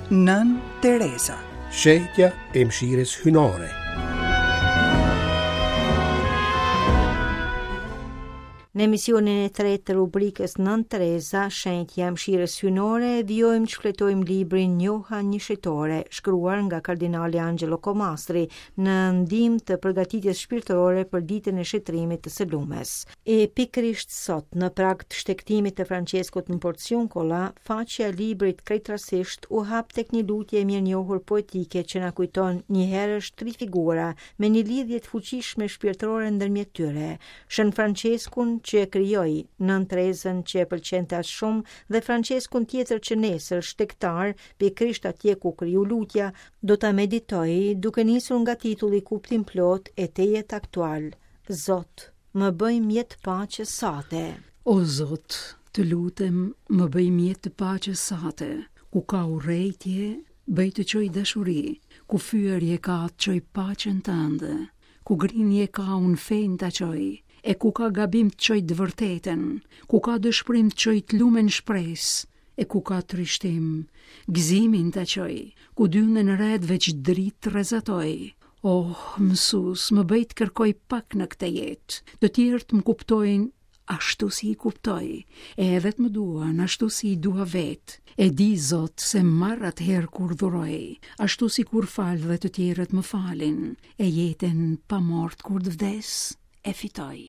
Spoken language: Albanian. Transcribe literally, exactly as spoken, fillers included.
Nën Teresa. Shetja e mëshirës hynore. Në emisionin e tretë të rubrikës Nën Teresa, shenjtja e mëshirës hynore, vjojmë që fletojmë librin Njoha një shetore, shkruar nga kardinali Angelo Comastri në ndihmë të përgatitjes shpirtërore për ditën e shetrimit të së lumes. E pikërisht sot, në prag të shtektimit të Franceskut në Porciuncola, faqja e librit krejtësisht u hap tek një lutje e mirënjohur poetike që na kujton një herësh tri figura me një lidhje të fuqishme shpirtërore ndërmjet tyre, Shën Franceskun që e krijoi, Nën Teresën që e pëlqente as shumë dhe Franceskun tjetër që nesër shtektar, pikërisht atje ku kriju lutja, do ta meditoj duke nisur nga titulli kuptim plot e tejet aktual. Zot, më bëj mjet paqe sate. O Zot, të lutem, më bëj mjet të paqe sate, ku ka urrejtje, bëj të qoj dashuri, ku fyërje ka të qoj paqen tënde, ku grinje ka unë fejnë të qoj, e ku ka gabim të qoj të vërtetën, ku ka dëshpërim të qoj të lumen shpres, e ku ka trishtim, gëzimin të qoj, ku dyne në redve që dritë të rezatoj. Oh, mësus, më bëj të kërkoj pak në këtë jetë, të tjerë të më kuptojnë ashtu si i kuptoj, e edhe të më duan ashtu si i dua vetë, e di Zot se marr atëherë kur dhuroj, ashtu si kur fal dhe të tjerët më falin, e jetën pa mort kur të vdes, e fitoj.